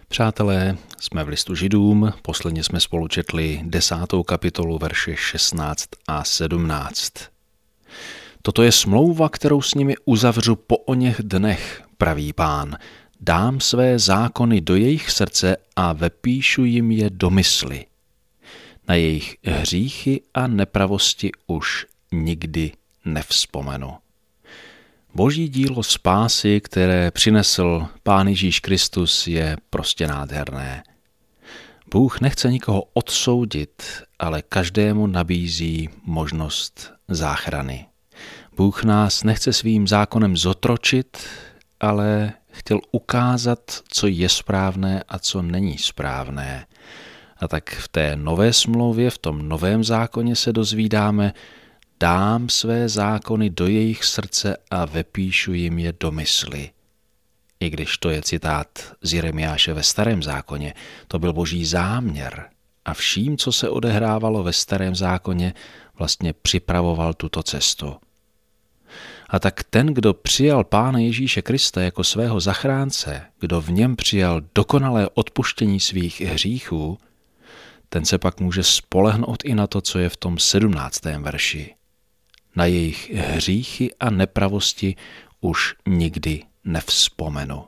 Přátelé, jsme v listu Židům, posledně jsme spolu četli 10. kapitolu, verše 16 a 17. Toto je smlouva, kterou s nimi uzavřu po oněch dnech, praví Pán. Dám své zákony do jejich srdce a vepíšu jim je do mysli. Na jejich hříchy a nepravosti už nikdy nevzpomenu. Boží dílo spásy, které přinesl Pán Ježíš Kristus, je prostě nádherné. Bůh nechce nikoho odsoudit, ale každému nabízí možnost záchrany. Bůh nás nechce svým zákonem zotročit, ale chtěl ukázat, co je správné a co není správné. A tak v té nové smlouvě, v tom novém zákoně se dozvídáme: dám své zákony do jejich srdce a vepíšu jim je do mysli. I když to je citát z Jeremiáše ve Starém zákoně, to byl Boží záměr a vším, co se odehrávalo ve Starém zákoně, vlastně připravoval tuto cestu. A tak ten, kdo přijal Pána Ježíše Krista jako svého zachránce, kdo v něm přijal dokonalé odpuštění svých hříchů, ten se pak může spolehnout i na to, co je v tom 17. verši. Na jejich hříchy a nepravosti už nikdy nevzpomenu.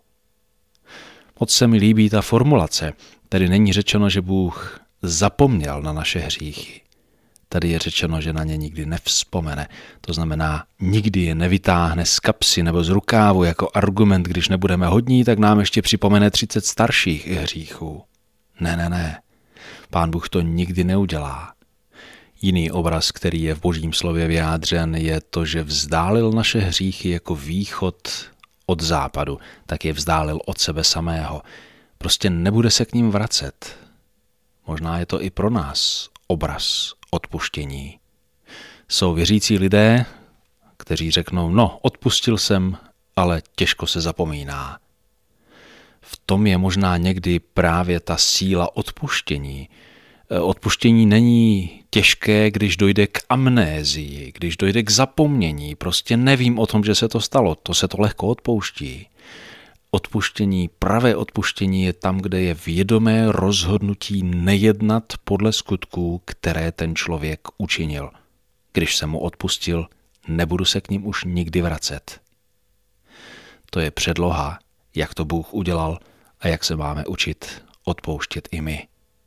Moc se mi líbí ta formulace. Tady není řečeno, že Bůh zapomněl na naše hříchy. Tady je řečeno, že na ně nikdy nevzpomene. To znamená, nikdy je nevytáhne z kapsy nebo z rukávu jako argument, když nebudeme hodní, tak nám ještě připomene 30 starších hříchů. Ne. Pán Bůh to nikdy neudělá. Jiný obraz, který je v Božím slově vyjádřen, je to, že vzdálil naše hříchy jako východ od západu, tak je vzdálil od sebe samého. Prostě nebude se k ním vracet. Možná je to i pro nás obraz odpuštění. Jsou věřící lidé, kteří řeknou, odpustil jsem, ale těžko se zapomíná. V tom je možná někdy právě ta síla odpuštění. Odpuštění není těžké, když dojde k amnézii, když dojde k zapomnění. Prostě nevím o tom, že se to stalo. To se to lehko odpouští. Odpuštění, pravé odpuštění je tam, kde je vědomé rozhodnutí nejednat podle skutků, které ten člověk učinil. Když jsem mu odpustil, nebudu se k ním už nikdy vracet. To je předloha, jak to Bůh udělal a jak se máme učit odpouštět i my.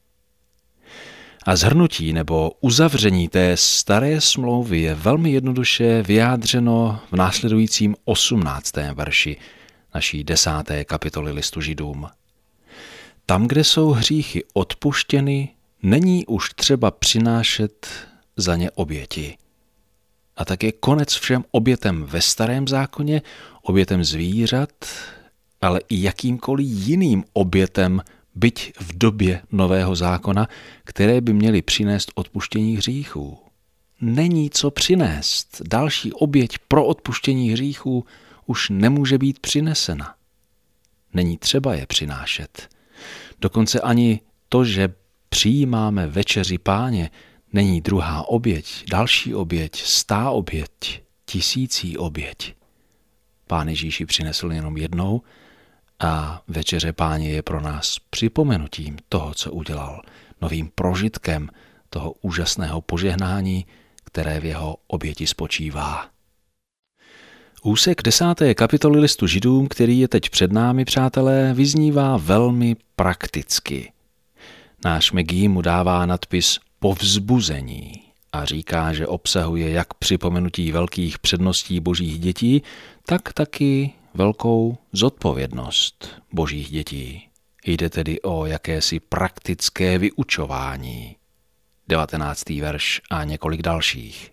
A shrnutí nebo uzavření té staré smlouvy je velmi jednoduše vyjádřeno v následujícím 18. verši naší 10. kapitoly listu Židům. Tam, kde jsou hříchy odpuštěny, není už třeba přinášet za ně oběti. A tak je konec všem obětem ve Starém zákoně, obětem zvířat, ale i jakýmkoliv jiným obětem, byť v době Nového zákona, které by měly přinést odpuštění hříchů. Není co přinést. Další oběť pro odpuštění hříchů už nemůže být přinesena. Není třeba je přinášet. Dokonce ani to, že přijímáme večeři Páně, není druhá oběť, další oběť, 100 oběť, 1000 oběť. Pán Ježíš ji přinesl jenom jednou a večeře Páně je pro nás připomenutím toho, co udělal, novým prožitkem toho úžasného požehnání, které v jeho oběti spočívá. Úsek 10. kapitoly listu Židům, který je teď před námi, přátelé, vyznívá velmi prakticky. Náš Megí mu dává nadpis povzbuzení a říká, že obsahuje jak připomenutí velkých předností božích dětí, tak taky velkou zodpovědnost božích dětí. Jde tedy o jakési praktické vyučování. 19. verš a několik dalších.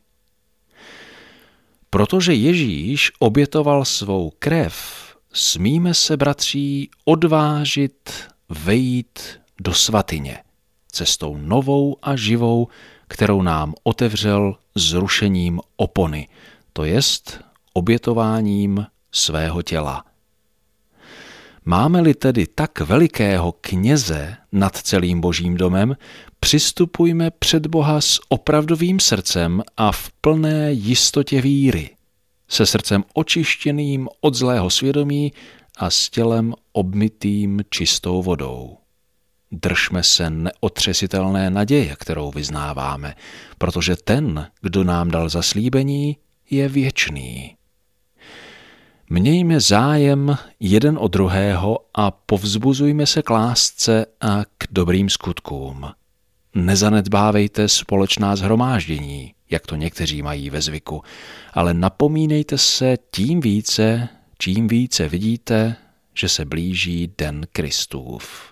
Protože Ježíš obětoval svou krev, smíme se, bratří, odvážit vejít do svatyně, cestou novou a živou, kterou nám otevřel zrušením opony, to jest obětováním svého těla. Máme-li tedy tak velikého kněze nad celým božím domem, přistupujme před Boha s opravdovým srdcem a v plné jistotě víry, se srdcem očištěným od zlého svědomí a s tělem obmytým čistou vodou. Držme se neotřesitelné naděje, kterou vyznáváme, protože ten, kdo nám dal zaslíbení, je věčný. Mějme zájem jeden o druhého a povzbuzujme se k lásce a k dobrým skutkům. Nezanedbávejte společná shromáždění, jak to někteří mají ve zvyku, ale napomínejte se tím více, čím více vidíte, že se blíží den Kristův.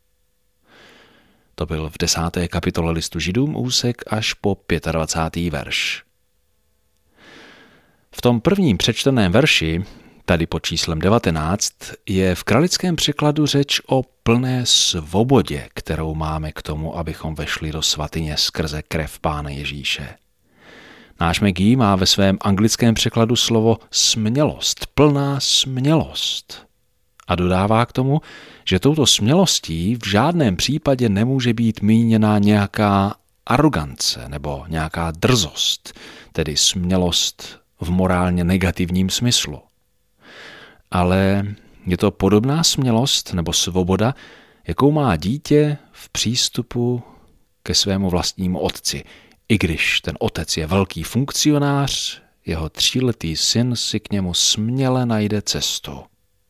To byl v 10. kapitole listu Židům úsek až po 25. verš. V tom prvním přečteném verši, tady pod číslem 19, je v kralickém překladu řeč o plné svobodě, kterou máme k tomu, abychom vešli do svatyně skrze krev Pána Ježíše. Náš McGee má ve svém anglickém překladu slovo smělost, plná smělost. A dodává k tomu, že touto smělostí v žádném případě nemůže být míněna nějaká arogance nebo nějaká drzost, tedy smělost v morálně negativním smyslu. Ale je to podobná smělost nebo svoboda, jakou má dítě v přístupu ke svému vlastnímu otci. I když ten otec je velký funkcionář, jeho 3letý syn si k němu směle najde cestu.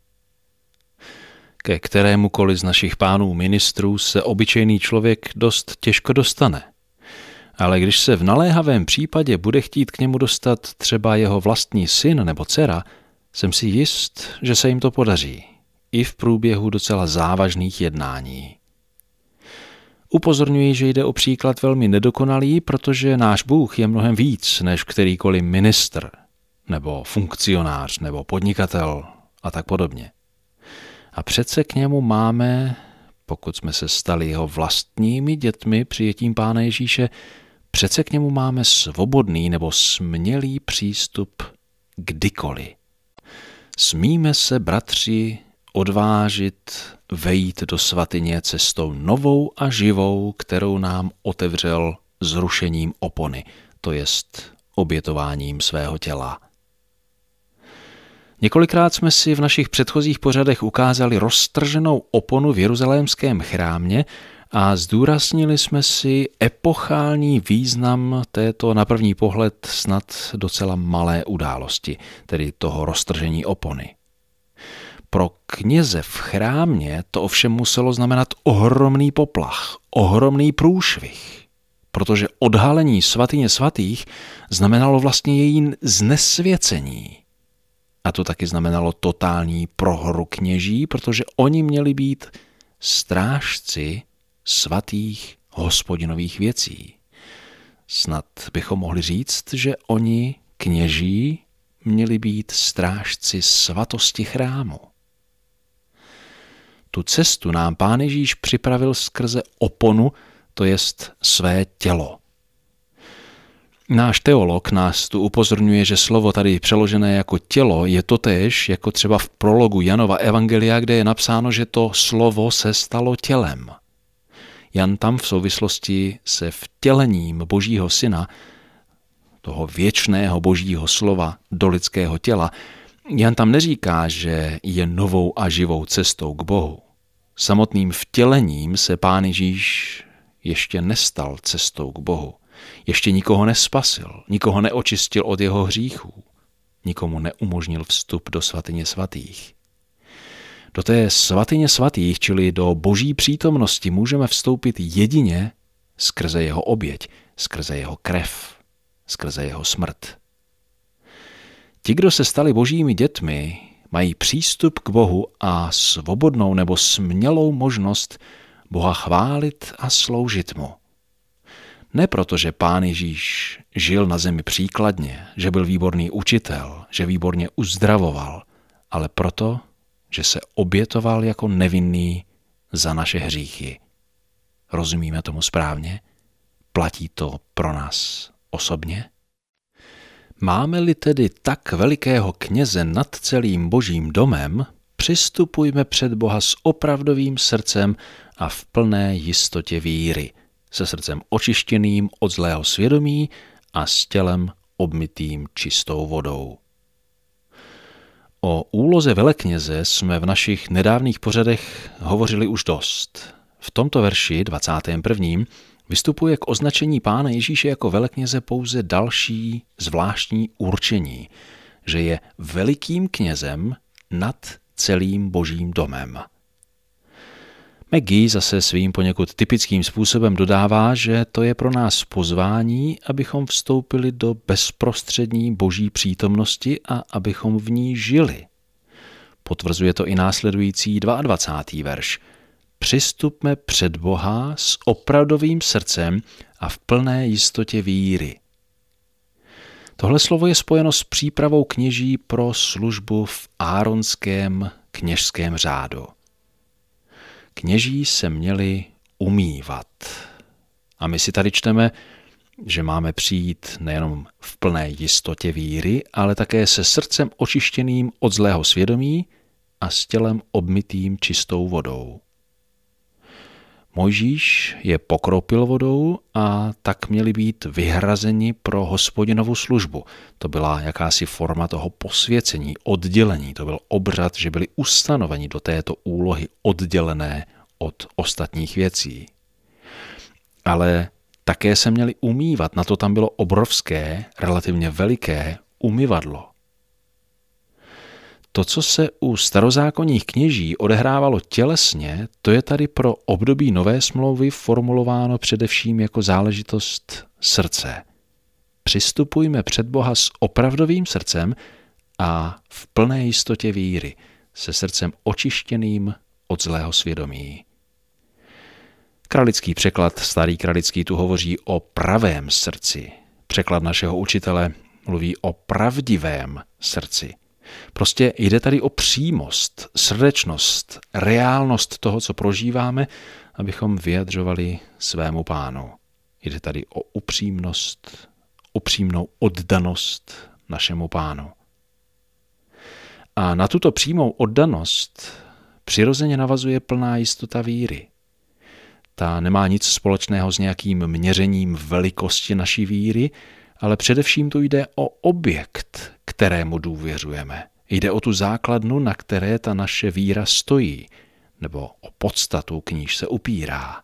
Ke kterémukoliv z našich pánů ministrů se obyčejný člověk dost těžko dostane. Ale když se v naléhavém případě bude chtít k němu dostat třeba jeho vlastní syn nebo dcera, jsem si jist, že se jim to podaří, i v průběhu docela závažných jednání. Upozorňuji, že jde o příklad velmi nedokonalý, protože náš Bůh je mnohem víc než kterýkoliv ministr, nebo funkcionář, nebo podnikatel a tak podobně. A přece k němu máme, pokud jsme se stali jeho vlastními dětmi přijetím Pána Ježíše, přece k němu máme svobodný nebo smělý přístup kdykoliv. Smíme se, bratři, odvážit vejít do svatyně cestou novou a živou, kterou nám otevřel zrušením opony, to jest obětováním svého těla. Několikrát jsme si v našich předchozích pořadech ukázali roztrženou oponu v jeruzalémském chrámě a zdůraznili jsme si epochální význam této na první pohled snad docela malé události, tedy toho roztržení opony. Pro kněze v chrámě to ovšem muselo znamenat ohromný poplach, ohromný průšvih, protože odhalení svatyně svatých znamenalo vlastně její znesvěcení. A to taky znamenalo totální prohru kněží, protože oni měli být strážci svatých Hospodinových věcí. Snad bychom mohli říct, že oni, kněží, měli být strážci svatosti chrámu. Tu cestu nám Pán Ježíš připravil skrze oponu, to jest své tělo. Náš teolog nás tu upozorňuje, že slovo tady přeložené jako tělo je totéž jako třeba v prologu Janova evangelia, kde je napsáno, že to slovo se stalo tělem. Jan tam v souvislosti se vtělením Božího syna, toho věčného Božího slova do lidského těla, Jan tam neříká, že je novou a živou cestou k Bohu. Samotným vtělením se Pán Ježíš ještě nestal cestou k Bohu. Ještě nikoho nespasil, nikoho neočistil od jeho hříchů, nikomu neumožnil vstup do svatyně svatých. Do té svatyně svatých, čili do Boží přítomnosti, můžeme vstoupit jedině skrze jeho oběť, skrze jeho krev, skrze jeho smrt. Ti, kdo se stali Božími dětmi, mají přístup k Bohu a svobodnou nebo smělou možnost Boha chválit a sloužit mu. Ne proto, že Pán Ježíš žil na zemi příkladně, že byl výborný učitel, že výborně uzdravoval, ale proto, že se obětoval jako nevinný za naše hříchy. Rozumíme tomu správně? Platí to pro nás osobně? Máme-li tedy tak velikého kněze nad celým Božím domem, přistupujme před Boha s opravdovým srdcem a v plné jistotě víry, se srdcem očištěným od zlého svědomí a s tělem obmytým čistou vodou. O úloze velekněze jsme v našich nedávných pořadech hovořili už dost. V tomto verši 21. vystupuje k označení Pána Ježíše jako velekněze pouze další zvláštní určení, že je velikým knězem nad celým Božím domem. McGee zase svým poněkud typickým způsobem dodává, že to je pro nás pozvání, abychom vstoupili do bezprostřední Boží přítomnosti a abychom v ní žili. Potvrzuje to i následující 22. verš. Přistupme před Boha s opravdovým srdcem a v plné jistotě víry. Tohle slovo je spojeno s přípravou kněží pro službu v áronském kněžském řádu. Kněží se měli umývat. A my si tady čteme, že máme přijít nejenom v plné jistotě víry, ale také se srdcem očištěným od zlého svědomí a s tělem obmytým čistou vodou. Mojžíš je pokropil vodou a tak měli být vyhrazeni pro Hospodinovu službu. To byla jakási forma toho posvěcení, oddělení. To byl obřad, že byli ustanoveni do této úlohy oddělené od ostatních věcí. Ale také se měli umývat, na to tam bylo obrovské, relativně veliké umyvadlo. To, co se u starozákonních kněží odehrávalo tělesně, to je tady pro období Nové smlouvy formulováno především jako záležitost srdce. Přistupujme před Boha s opravdovým srdcem a v plné jistotě víry, se srdcem očištěným od zlého svědomí. Kralický překlad, starý kralický, tu hovoří o pravém srdci. Překlad našeho učitele mluví o pravdivém srdci. Prostě jde tady o přímost, srdečnost, reálnost toho, co prožíváme, abychom vyjadřovali svému Pánu. Jde tady o upřímnost, upřímnou oddanost našemu Pánu. A na tuto přímou oddanost přirozeně navazuje plná jistota víry. Ta nemá nic společného s nějakým měřením velikosti naší víry, ale především tu jde o objekt, kterému důvěřujeme. Jde o tu základnu, na které ta naše víra stojí, nebo o podstatu, k níž se upírá.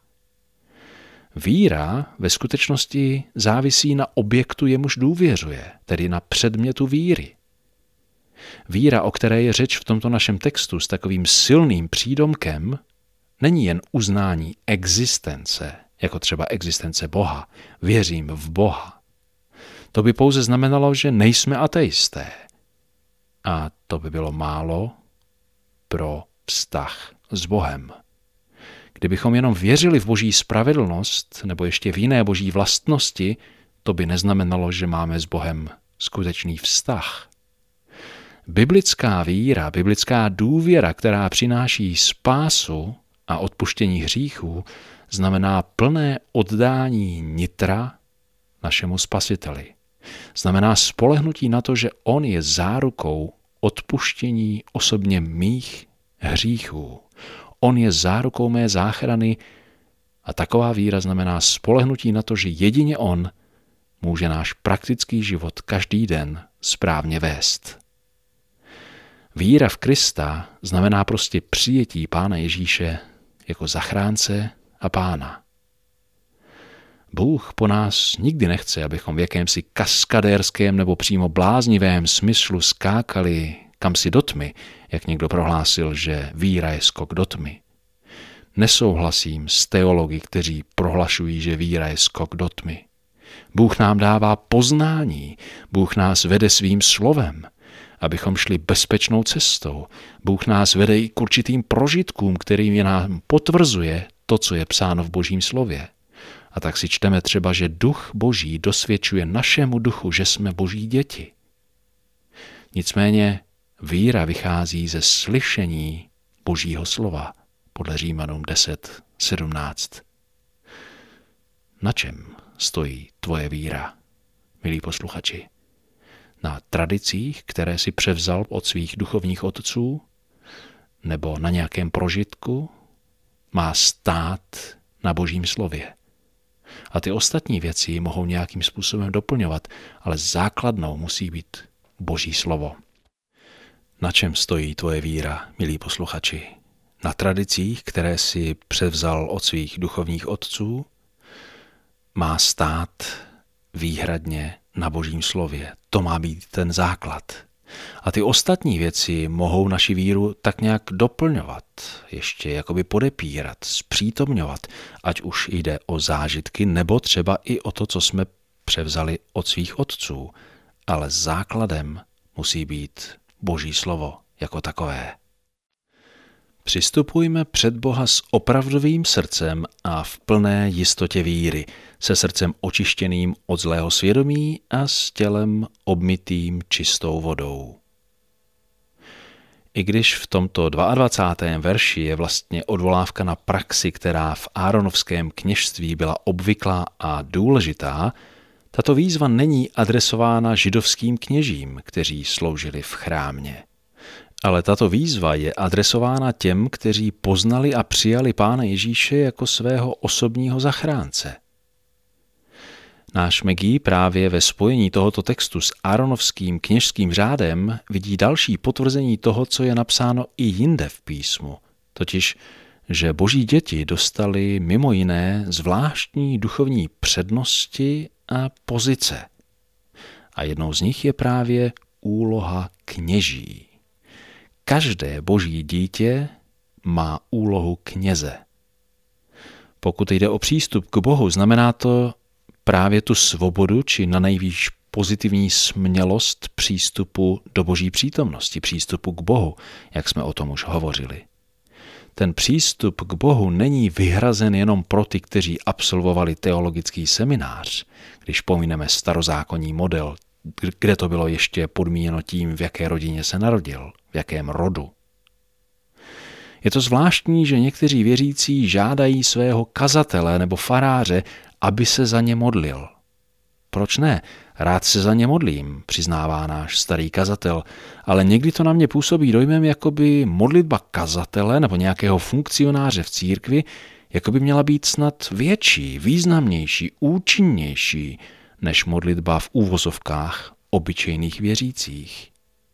Víra ve skutečnosti závisí na objektu, jemuž důvěřuje, tedy na předmětu víry. Víra, o které je řeč v tomto našem textu s takovým silným přídomkem, není jen uznání existence, jako třeba existence Boha. Věřím v Boha. To by pouze znamenalo, že nejsme ateisté. A to by bylo málo pro vztah s Bohem. Kdybychom jenom věřili v Boží spravedlnost nebo ještě v jiné Boží vlastnosti, to by neznamenalo, že máme s Bohem skutečný vztah. Biblická víra, biblická důvěra, která přináší spásu a odpuštění hříchů, znamená plné oddání nitra našemu Spasiteli. Znamená spolehnutí na to, že on je zárukou odpuštění osobně mých hříchů. On je zárukou mé záchrany a taková víra znamená spolehnutí na to, že jedině on může náš praktický život každý den správně vést. Víra v Krista znamená prostě přijetí Pána Ježíše jako zachránce a Pána. Bůh po nás nikdy nechce, abychom v jakémsi kaskadérském nebo přímo bláznivém smyslu skákali kamsi do tmy, jak někdo prohlásil, že víra je skok do tmy. Nesouhlasím s teology, kteří prohlašují, že víra je skok do tmy. Bůh nám dává poznání, Bůh nás vede svým slovem, abychom šli bezpečnou cestou. Bůh nás vede i k určitým prožitkům, kterými nám potvrzuje to, co je psáno v Božím slově. A tak si čteme třeba, že Duch Boží dosvědčuje našemu duchu, že jsme Boží děti. Nicméně víra vychází ze slyšení Božího slova, podle Římanům 10:17. Na čem stojí tvoje víra, milí posluchači? Na tradicích, které si převzal od svých duchovních otců? Nebo na nějakém prožitku? Má stát na Božím slově. A ty ostatní věci mohou nějakým způsobem doplňovat, ale základnou musí být Boží slovo. Na čem stojí tvoje víra, milí posluchači? Na tradicích, které si převzal od svých duchovních otců? Má stát výhradně na Božím slově. To má být ten základ. A ty ostatní věci mohou naši víru tak nějak doplňovat, ještě jakoby podepírat, zpřítomňovat, ať už jde o zážitky, nebo třeba i o to, co jsme převzali od svých otců. Ale základem musí být Boží slovo jako takové. Přistupujme před Boha s opravdovým srdcem a v plné jistotě víry, se srdcem očištěným od zlého svědomí a s tělem obmytým čistou vodou. I když v tomto 22. verši je vlastně odvolávka na praxi, která v Áronovském kněžství byla obvyklá a důležitá, tato výzva není adresována židovským kněžím, kteří sloužili v chrámě. Ale tato výzva je adresována těm, kteří poznali a přijali Pána Ježíše jako svého osobního zachránce. Náš Megí právě ve spojení tohoto textu s Áronovským kněžským řádem vidí další potvrzení toho, co je napsáno i jinde v písmu, totiž, že Boží děti dostali mimo jiné zvláštní duchovní přednosti a pozice. A jednou z nich je právě úloha kněží. Každé Boží dítě má úlohu kněze. Pokud jde o přístup k Bohu, znamená to právě tu svobodu, či nanejvýš pozitivní smělost přístupu do Boží přítomnosti, přístupu k Bohu, jak jsme o tom už hovořili. Ten přístup k Bohu není vyhrazen jenom pro ty, kteří absolvovali teologický seminář, když pomineme starozákonní model, kde to bylo ještě podmíněno tím, v jaké rodině se narodil, v jakém rodu. Je to zvláštní, že někteří věřící žádají svého kazatele nebo faráře, aby se za ně modlil. Proč ne? Rád se za ně modlím, přiznává náš starý kazatel, ale někdy to na mě působí dojmem, jakoby modlitba kazatele nebo nějakého funkcionáře v církvi jakoby měla být snad větší, významnější, účinnější než modlitba v úvozovkách obyčejných věřících.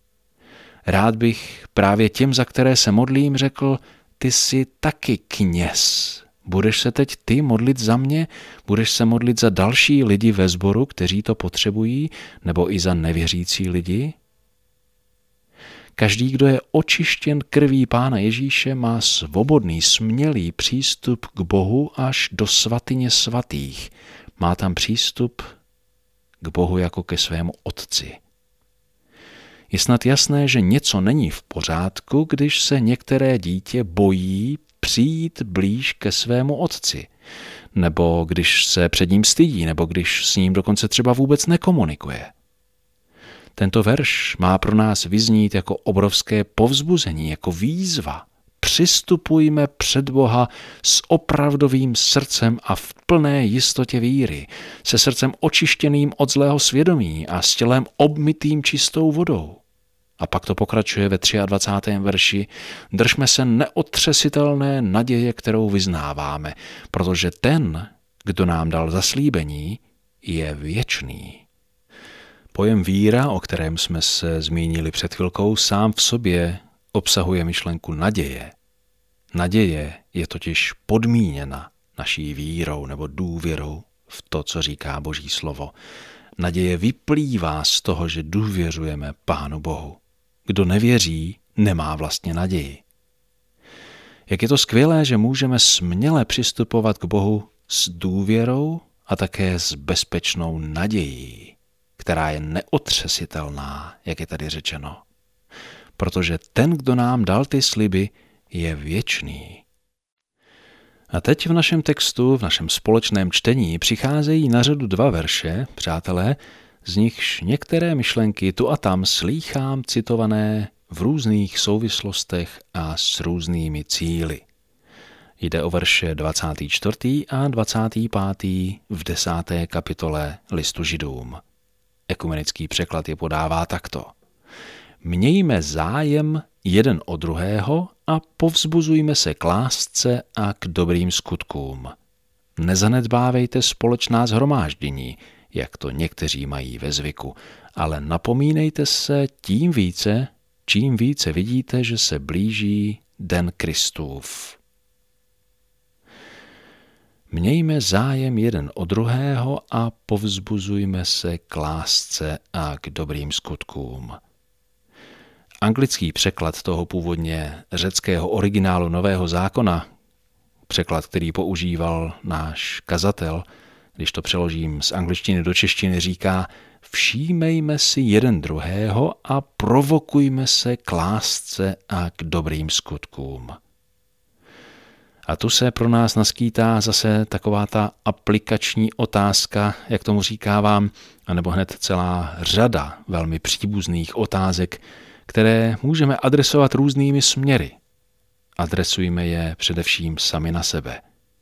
Rád bych právě těm, za které se modlím, řekl, ty jsi taky kněz. Budeš se teď ty modlit za mě? Budeš se modlit za další lidi ve sboru, kteří to potřebují, nebo i za nevěřící lidi? Každý, kdo je očištěn krví Pána Ježíše, má svobodný, smělý přístup k Bohu až do svatyně svatých. Má tam přístup k Bohu jako ke svému otci. Je snad jasné, že něco není v pořádku, když se některé dítě bojí přijít blíž ke svému otci, nebo když se před ním stydí, nebo když s ním dokonce třeba vůbec nekomunikuje. Tento verš má pro nás vyznít jako obrovské povzbuzení, jako výzva. Přistupujme před Boha s opravdovým srdcem a v plné jistotě víry, se srdcem očištěným od zlého svědomí a s tělem obmytým čistou vodou. A pak to pokračuje ve 23. verši. Držme se neotřesitelné naděje, kterou vyznáváme, protože ten, kdo nám dal zaslíbení, je věčný. Pojem víra, o kterém jsme se zmínili před chvilkou, sám v sobě obsahuje myšlenku naděje. Naděje je totiž podmíněna naší vírou nebo důvěrou v to, co říká Boží slovo. Naděje vyplývá z toho, že důvěřujeme Pánu Bohu. Kdo nevěří, nemá vlastně naději. Jak je to skvělé, že můžeme směle přistupovat k Bohu s důvěrou a také s bezpečnou nadějí, která je neotřesitelná, jak je tady řečeno. Protože ten, kdo nám dal ty sliby, je věčný. A teď v našem textu, v našem společném čtení přicházejí na řadu 2 verše, přátelé, z nichž některé myšlenky tu a tam slýchám citované v různých souvislostech a s různými cíli. Jde o verše 24. a 25. v 10. kapitole listu Židům. Ekumenický překlad je podává takto. Mějme zájem jeden o druhého a povzbuzujme se k lásce a k dobrým skutkům. Nezanedbávejte společná shromáždění, jak to někteří mají ve zvyku, ale napomínejte se tím více, čím více vidíte, že se blíží den Kristův. Mějme zájem jeden o druhého a povzbuzujme se k lásce a k dobrým skutkům. Anglický překlad toho původně řeckého originálu Nového zákona, překlad, který používal náš kazatel, když to přeložím z angličtiny do češtiny, říká: všímejme si jeden druhého a provokujme se k lásce a k dobrým skutkům. A tu se pro nás naskýtá zase taková ta aplikační otázka, jak tomu říkávám, anebo hned celá řada velmi příbuzných otázek, které můžeme adresovat různými směry. Adresujme je především sami na sebe.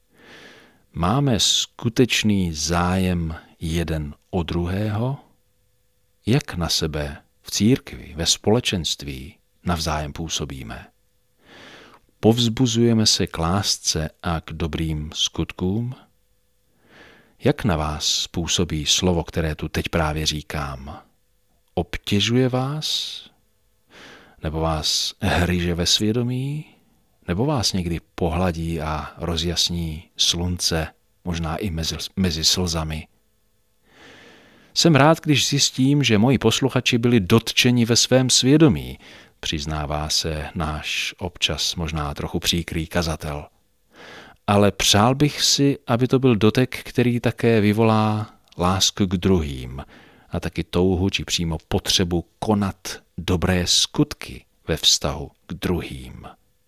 Máme skutečný zájem jeden o druhého? Jak na sebe v církvi, ve společenství navzájem působíme? Povzbuzujeme se k lásce a k dobrým skutkům? Jak na vás působí slovo, které tu teď právě říkám? Obtěžuje vás? Nebo vás hryže ve svědomí? Nebo vás někdy pohladí a rozjasní slunce, možná i mezi slzami? Jsem rád, když zjistím, že moji posluchači byli dotčeni ve svém svědomí, přiznává se náš občas možná trochu příkrý kazatel. Ale přál bych si, aby to byl dotek, který také vyvolá lásku k druhým a taky touhu či přímo potřebu konat dobré skutky ve vztahu k druhým.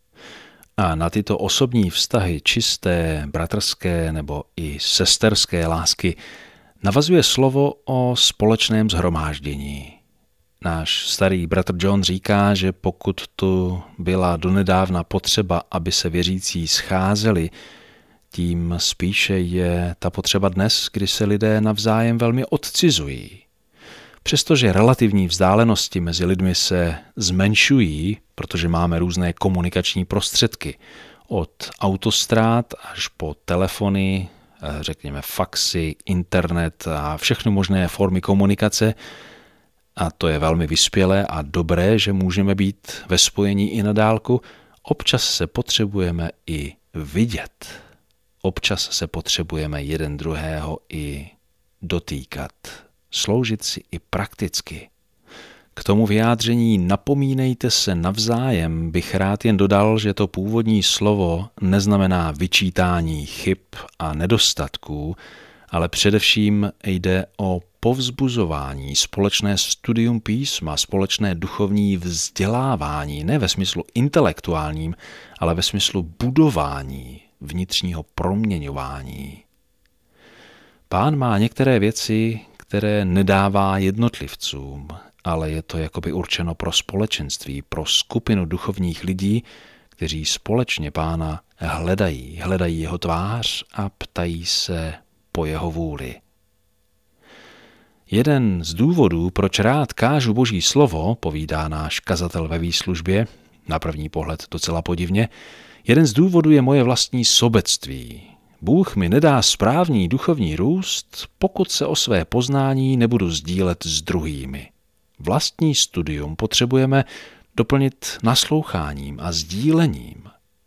A na tyto osobní vztahy čisté, bratrské nebo i sesterské lásky navazuje slovo o společném shromáždění. Náš starý bratr John říká, že pokud tu byla donedávna potřeba, aby se věřící scházeli, tím spíše je ta potřeba dnes, kdy se lidé navzájem velmi odcizují. Přestože relativní vzdálenosti mezi lidmi se zmenšují, protože máme různé komunikační prostředky, od autostrád až po telefony, řekněme faxy, internet a všechny možné formy komunikace, a to je velmi vyspělé a dobré, že můžeme být ve spojení i na dálku, občas se potřebujeme i vidět. Občas se potřebujeme jeden druhého i dotýkat. Sloužit si i prakticky. K tomu vyjádření napomínejte se navzájem bych rád jen dodal, že to původní slovo neznamená vyčítání chyb a nedostatků, ale především jde o povzbuzování, společné studium písma, společné duchovní vzdělávání, ne ve smyslu intelektuálním, ale ve smyslu budování, vnitřního proměňování. Pán má některé věci, které nedává jednotlivcům, ale je to jakoby určeno pro společenství, pro skupinu duchovních lidí, kteří společně Pána hledají jeho tvář a ptají se po jeho vůli. Jeden z důvodů, proč rád kážu Boží slovo, povídá náš kazatel ve výslužbě, na první pohled docela podivně, jeden z důvodů je moje vlastní sobectví. Bůh mi nedá správný duchovní růst, pokud se o své poznání nebudu sdílet s druhými. Vlastní studium potřebujeme doplnit nasloucháním a sdílením.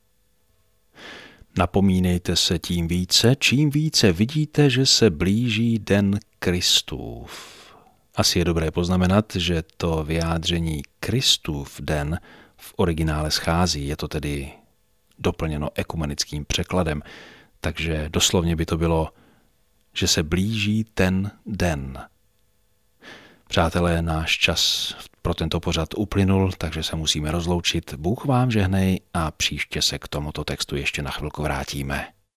Napomínejte se tím více, čím více vidíte, že se blíží den Kristův. Asi je dobré poznamenat, že to vyjádření Kristův den v originále schází, je to tedy doplněno ekumenickým překladem, takže doslovně by to bylo, že se blíží ten den. Přátelé, náš čas pro tento pořad uplynul, takže se musíme rozloučit. Bůh vám žehnej a příště se k tomuto textu ještě na chvilku vrátíme.